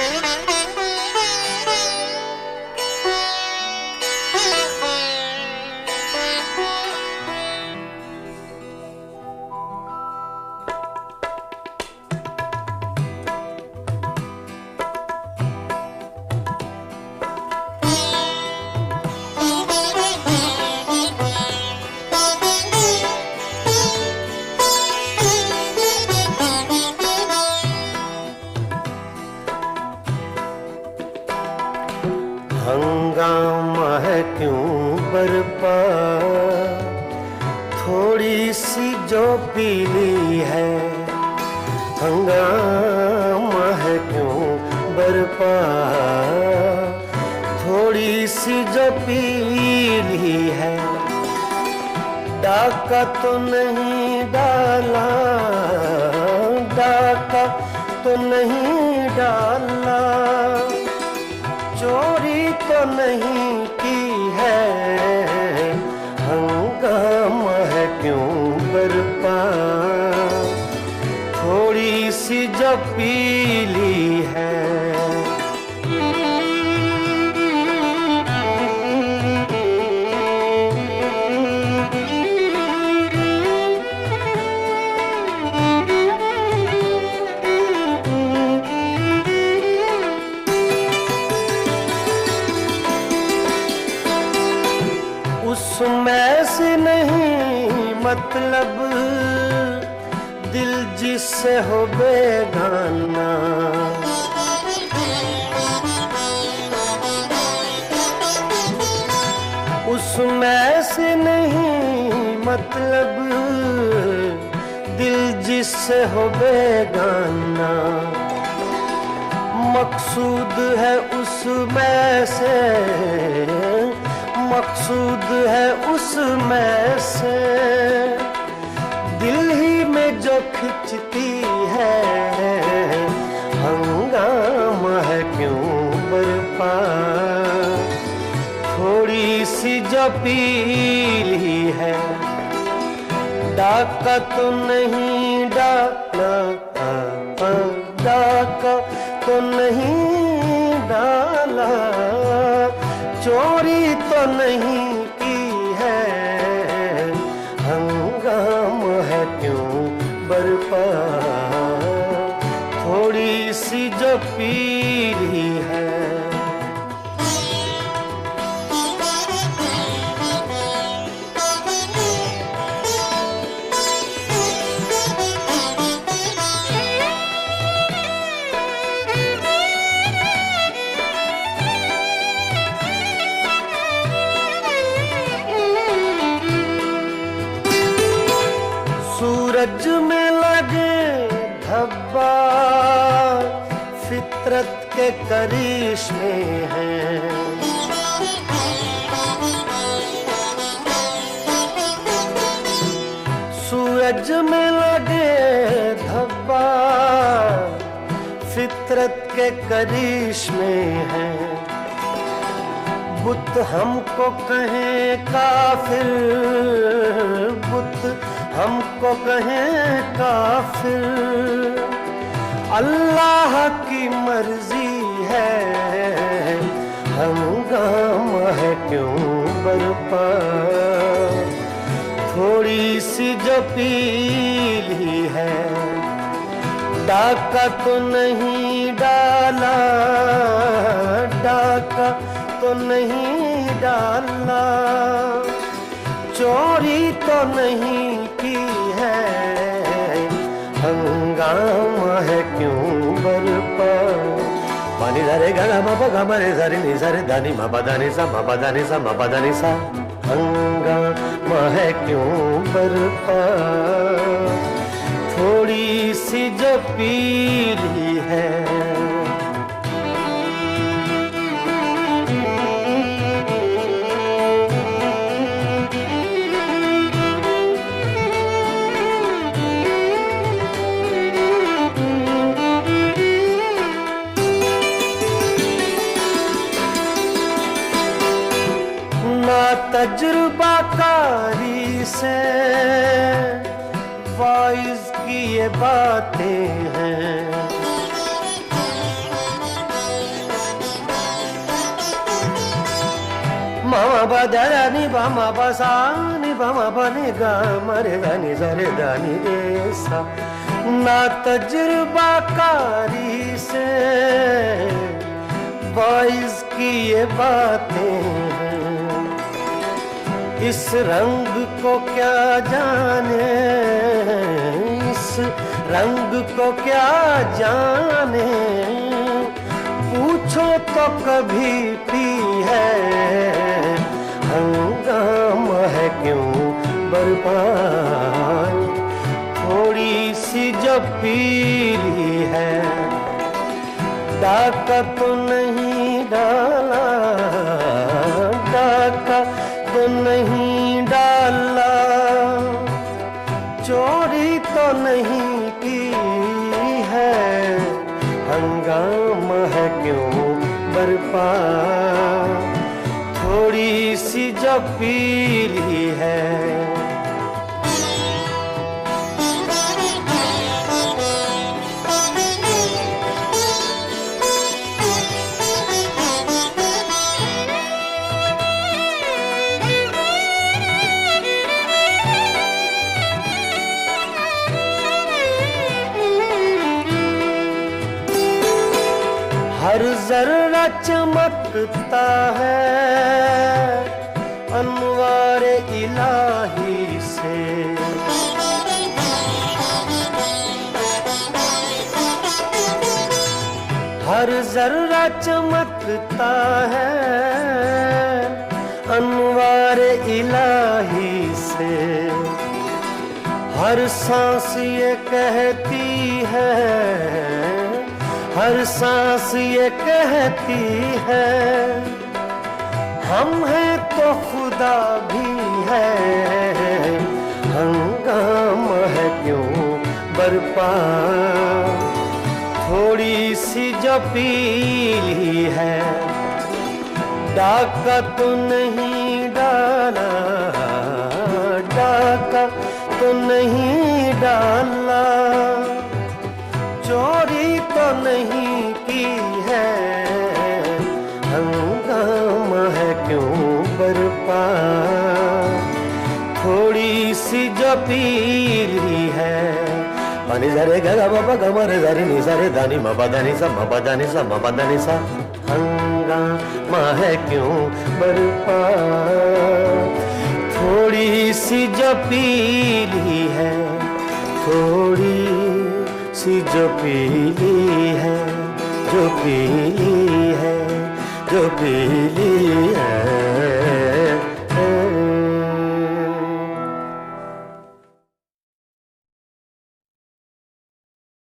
हंगामा है क्यों बरपा, थोड़ी सी जो पीली है। हंगामा है क्यों बरपा, थोड़ी सी जो पीली है। डाका तो नहीं डाला, डाका तो नहीं डाला, चोरी तो नहीं की है। हंगामा है क्यों बरपा, थोड़ी सी जो पीली है। उसमें से नहीं मतलब दिल जिससे हो बेगाना। उसमें से नहीं मतलब दिल जिससे हो बेगाना। मकसूद है उसमें से, मकसूद है उसमें से, दिल ही में जो खिंचती है। हंगामा है क्यों बरपा, थोड़ी सी जो पीली है। डाका तो नहीं डाला, डाका तो नहीं डाला, चोरी तो नहीं की है। हंगामा है क्यों बरपा, थोड़ी सी जो पीली है। सूरज में लगे धब्बा फितरत के करिश्मे हैं। सूरज में लगे धब्बा फितरत के करिश्मे हैं। बुत हमको कहें काफिर, बुत हमको कहें काफिर, अल्लाह की मर्जी है। हंगामा है क्यों बरपा, थोड़ी सी जो पीली है। डाका तो नहीं डाला, डाका तो नहीं डाला, चोरी तो नहीं की है। हंगामा है क्यों बरपा। पानी धारे गाना मा पा गा रे सारे नि सारे दानी मा पा दानी सा मा पा दानी सा मा पा दानी सा। हंगामा है क्यों बरपा, थोड़ी सी जो पीली है। तजुर्बा कारी से वाइज की ये बातें हैं। ma ba da da ni ba ma ba sa ni ba ma ba ni ga ma re da ni sa re da ni re sa ना तजुर्बा कारी से बाइज़ की ये बातें हैं इस रंग को क्या जाने इस रंग को क्या जाने पूछो तो कभी पी है हंगामा है क्यों बर्बाद थोड़ी सी जो पीली है डाका तो नहीं डाला डाका तो नहीं डाला चोरी तो नहीं की है हंगामा है क्यों बर्पा थोड़ी सी जो पीली है हर जर्रा चमकता है अनवारे इलाही से हर जर्रा चमकता है अनवारे इलाही से हर सांस ये कहती है हर सांस ये कहती है हम हैं तो खुदा भी है हंगामा है क्यों बर्पा थोड़ी सी जो पीली है डाका तो नहीं डाला डाका तो नहीं डाला चोरी तो नहीं की है हंगामा है क्यों बर्पा थोड़ी सी जो पीली है पानी जरे गगा बाबा गमरे जरे नि जरे दानी माबा दानी सा माबा दानी सा माबा दानी सा हंगामा है क्यों बर्पा थोड़ी सी जो पीली है थोड़ी सी जो पीली है जो पीली है जो पीली है